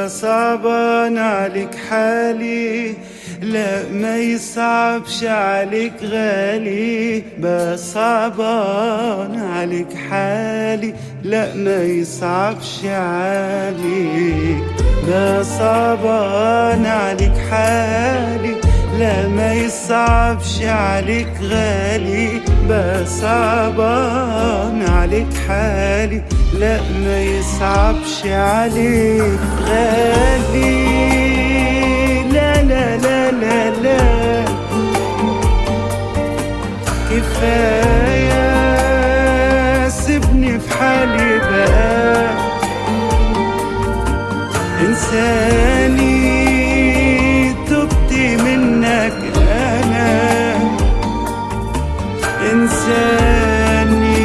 بقى صعبان عليك حالي، لا ما يصعبش عليك غالي. بقى صعبان عليك حالي، لا ما يصعبش عليك. بقى صعبان عليك حالي، لا ما يصعبش عليك غالي. بقى صعبان عليك حالي، لا ما يصعبش عليك غالي. لا لا لا لا لا، كفاية سيبني في حالي بقى. إنساني تبت منك أنا، إنساني.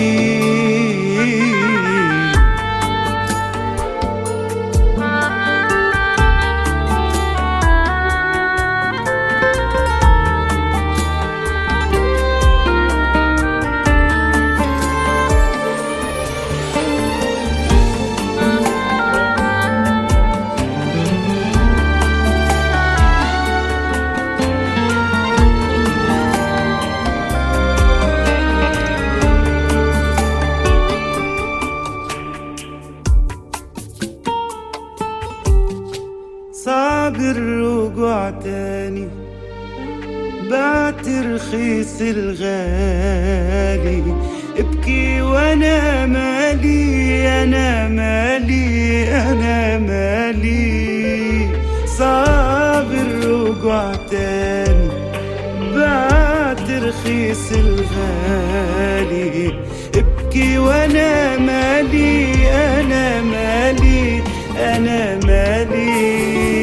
صعب الرجوع تاني، بعت رخيص الغالي. ابكي وانا مالي، انا مالي، انا مالي. صعب الرجوع تاني، بعت رخيص الغالي. ابكي وانا مالي، انا مالي، انا مالي.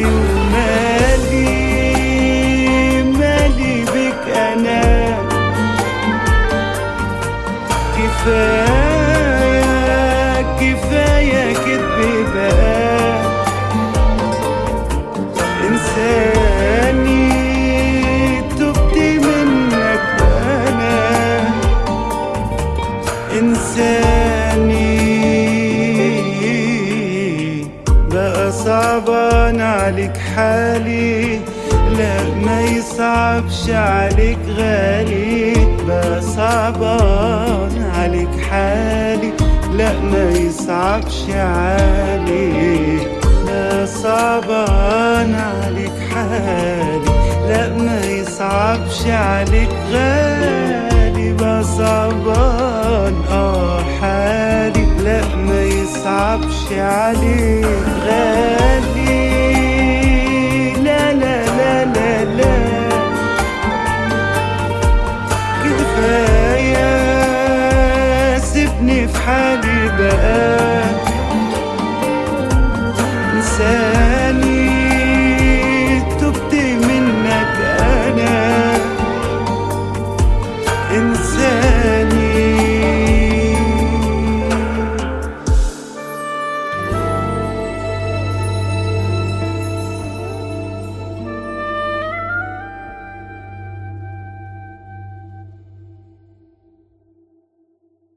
كفاية كفاية كدب بقى. إنساني تبت منك أنا، إنساني. بقى صعبان عليك حالي، لا ما يصعبش عليك غالي. بقى صعبان عليك حالي، لا ما يصعبش عليك. بقى صعبان عليك حالي، لا ما يصعبش عليك غالي. بقى صعبان حالي، لا ما يصعبش عليك غالي. لا لا لا لا لا، كفاية سيبني في حالي بقى.